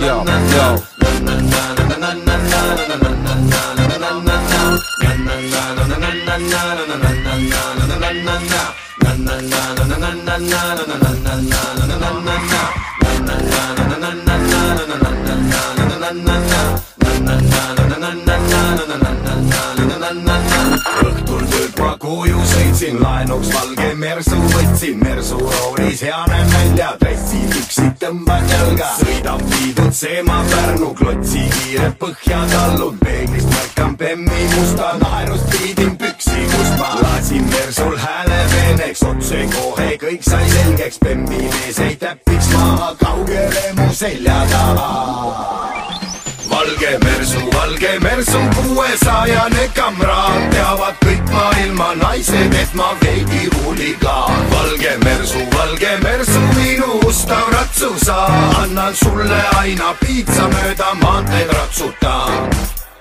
Õhtul tööd ma koju sõitsin, laenuks valge mersu võtsin, mersu roolis hea näen välja, dressi püksid tõmban jalga, sõidab viidutsema Pärnu, klotsi kiire põhja tallun, peeglist märkan Bemmi musta, naerust viidin püksi mustma, lasin mersul hääle veeneks, otse kohe kõik sai selgeks, Bemmi mees ei täpiks maha, kaugele mu selja taha. Valge mersu 600 kamraad, teavad kõik maailma naised, et ma veidi huligaan. Valge mersu minu ustav ratsusa, annan sulle aina piitsa mööda maanteed ratsutaan.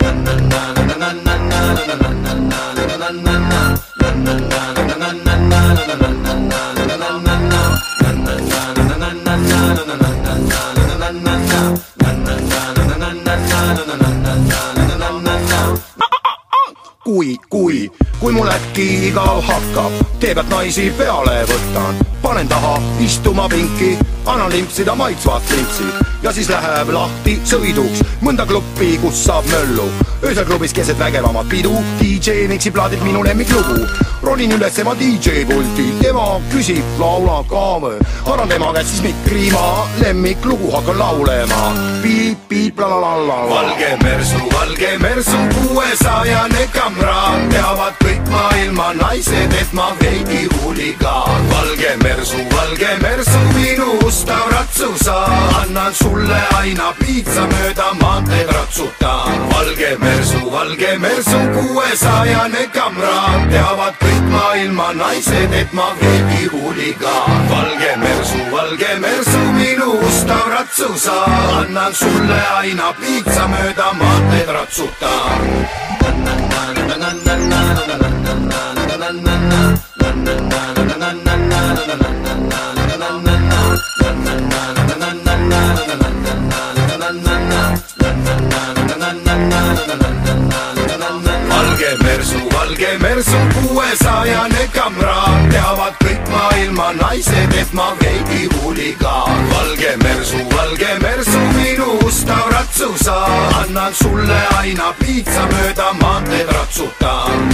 Kui mul äkki igav hakkab, tee pealt naisi peale võtan, panen taha istuma pinki, annan limpsida maitsvat limpsi ja siis läheb lahti sõiduks mõnda klubbi, kus saab möllu. Öösel klubis keset vägevamat pidu, DJ miksib plaadilt minu lemmiklugu. Ronin üles tema DJ pulti, tema küsib, laula ka või? Annan tema käest siis mikri ma, lemmiklugu hakkan laulema. Piip, piip, lalalala. Valge mersu 600 kamraad, teavad kõik maailma naised, et ma veidi huligaan. Valge mersu minu ustav ratsusa, annan sulle aina piitsa mööda maanteed ratsutaan. Valge mersu 600 kamraad, teavad kõik maailma naised, et ma veidi huligaan. Valge mersu minu ustav ratsusa, annan sulle aina piitsa mööda maanteed ratsutaan. Valge mersu 600 kamraad, teavad kõik maailma naised, et ma veidi huligaan. Valge mersu minu ustav ratsusa, annan sulle aina piitsa mööda maanteed ratsutaan.